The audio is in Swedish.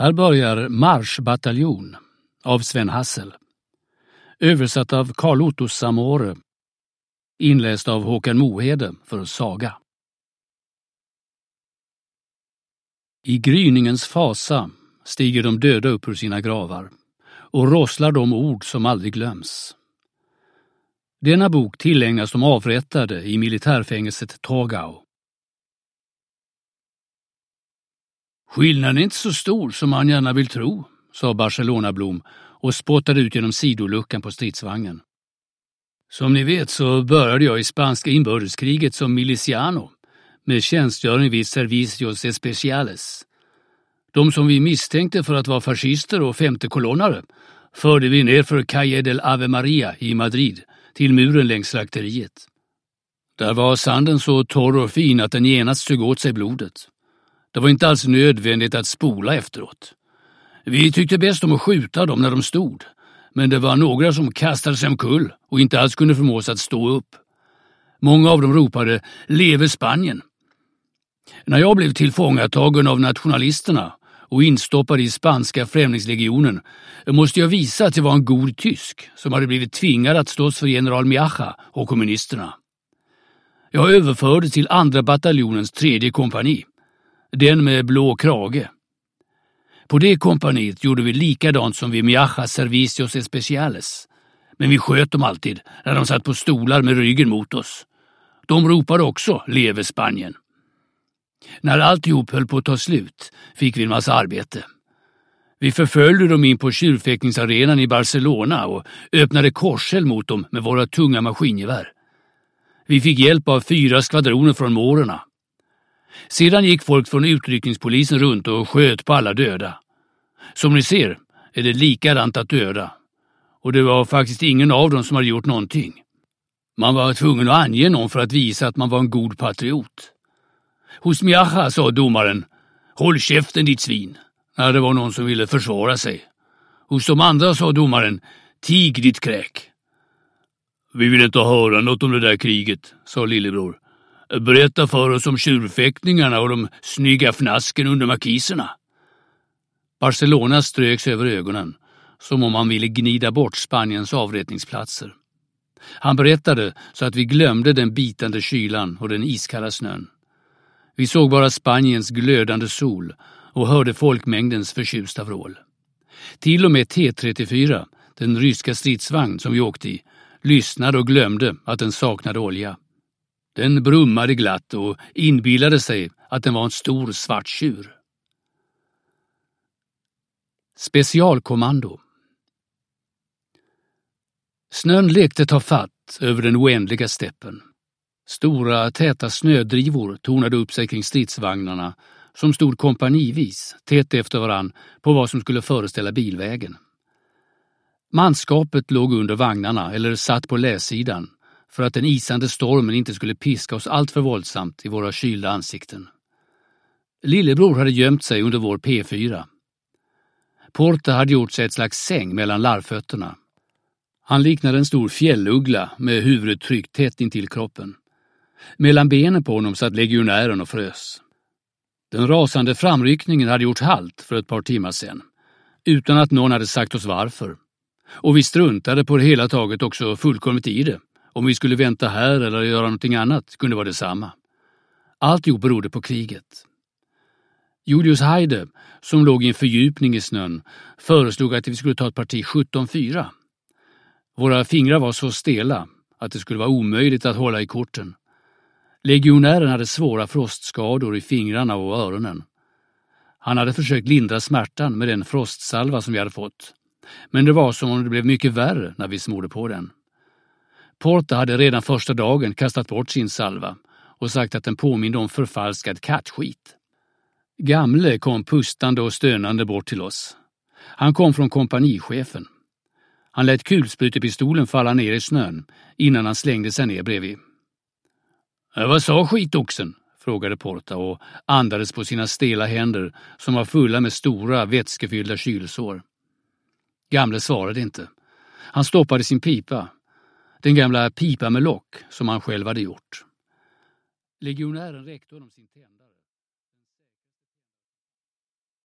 Här börjar Marschbataljon av Sven Hassel. Översatt av Carl Otto Samore. Inläst av Håkan Mohede för Saga. I gryningens fasa stiger de döda upp ur sina gravar och rosslar de ord som aldrig glöms. Denna bok tillägnas de avrättade i militärfängelset Torgau. Skillnaden är inte så stor som man gärna vill tro, sa Barcelona-Blom och spottade ut genom sidoluckan på stridsvagnen. Som ni vet så började jag i spanska inbördeskriget som miliciano med tjänstgöring vid Servicios Especiales. De som vi misstänkte för att vara fascister och femtekolonnare förde vi ner för Calle del Ave Maria i Madrid till muren längs slakteriet. Där var sanden så torr och fin att den genast sög åt sig blodet. Det var inte alls nödvändigt att spola efteråt. Vi tyckte bäst om att skjuta dem när de stod, men det var några som kastade sig omkull och inte alls kunde förmås att stå upp. Många av dem ropade "Leve Spanien!". När jag blev tillfångatagen av nationalisterna och instoppad i spanska främlingslegionen måste jag visa att jag var en god tysk som hade blivit tvingad att slåss för general Miaja och kommunisterna. Jag överfördes till andra bataljonens 3:e kompani, den med blå krage. På det kompaniet gjorde vi likadant som vid Miajas Servicios Especiales, men vi sköt dem alltid när de satt på stolar med ryggen mot oss. De ropade också "Leve Spanien!". När alltihop höll på att ta slut fick vi en massa arbete. Vi förföljde dem in på tjurfäktningsarenan i Barcelona och öppnade korseld mot dem med våra tunga maskingevär. Vi fick hjälp av 4 skvadroner från mårerna. Sedan gick folk från utryckningspolisen runt och sköt på alla döda. Som ni ser är det likadant att döda. Och det var faktiskt ingen av dem som hade gjort någonting. Man var tvungen att ange någon för att visa att man var en god patriot. Hos Miaja sa domaren "Håll käften ditt svin", när det var någon som ville försvara sig. Hos de andra sa domaren "Tig ditt kräk". "Vi vill inte höra något om det där kriget", sa lillebror. "Berätta för oss om tjurfäktningarna och de snygga fnasken under markiserna." Barcelona ströks över ögonen, som om han ville gnida bort Spaniens avrättningsplatser. Han berättade så att vi glömde den bitande kylan och den iskalla snön. Vi såg bara Spaniens glödande sol och hörde folkmängdens förtjusta vrål. Till och med T-34, den ryska stridsvagn som vi åkte i, lyssnade och glömde att den saknade olja. Den brummade glatt och inbillade sig att den var en stor svart tjur. Specialkommando. Snön lekte ta fatt över den oändliga steppen. Stora, täta snödrivor tornade upp sig kring stridsvagnarna som stod kompanivis, tätt efter varann, på vad som skulle föreställa bilvägen. Manskapet låg under vagnarna eller satt på läsidan för att den isande stormen inte skulle piska oss allt för våldsamt i våra kylda ansikten. Lillebror hade gömt sig under vår P4. Porta hade gjort sig ett slags säng mellan larvfötterna. Han liknade en stor fjälluggla med huvudet tryckt tätt intill kroppen. Mellan benen på honom satt legionären och frös. Den rasande framryckningen hade gjort halt för ett par timmar sedan, utan att någon hade sagt oss varför. Och vi struntade på det hela taget också fullkomligt i det. Om vi skulle vänta här eller göra någonting annat kunde vara detsamma. Alltihop berodde på kriget. Julius Heide, som låg i en fördjupning i snön, föreslog att vi skulle ta ett parti 17-4. Våra fingrar var så stela att det skulle vara omöjligt att hålla i korten. Legionären hade svåra frostskador i fingrarna och öronen. Han hade försökt lindra smärtan med den frostsalva som vi hade fått. Men det var som om det blev mycket värre när vi smorde på den. Porta hade redan första dagen kastat bort sin salva och sagt att den påminde om förfalskad kattskit. Gamle kom pustande och stönande bort till oss. Han kom från kompanichefen. Han lät kulsprutepistolen falla ner i snön innan han slängde sig ner bredvid. "Vad sa skitoxen?" frågade Porta och andades på sina stela händer som var fulla med stora vätskefyllda kylsår. Gamle svarade inte. Han stoppade sin pipa. Den gamla pipa med lock som han själv hade gjort. Legionären räckte honom sin tända.